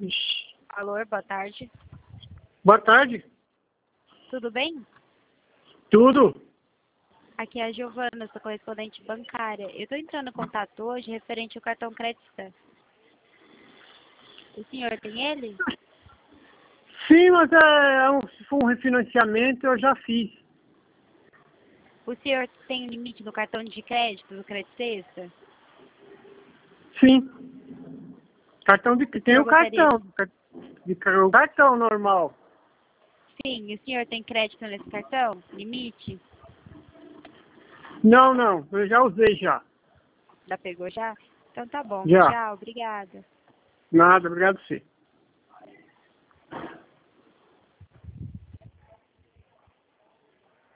Ixi. Alô, boa tarde. Boa tarde. Tudo bem? Tudo? Aqui é a Giovana, sou correspondente bancária. Eu estou entrando em contato hoje referente ao cartão Credista. O senhor tem ele? Sim, mas se for um refinanciamento, eu já fiz. O senhor tem limite no cartão de crédito do Credit Sexta? Sim. Tem Eu o gostaria cartão. O cartão normal. Sim, o senhor tem crédito nesse cartão? Limite? Não, eu já usei já. Já pegou já? Então tá bom. Já. Tchau, obrigada. Nada, obrigado a você.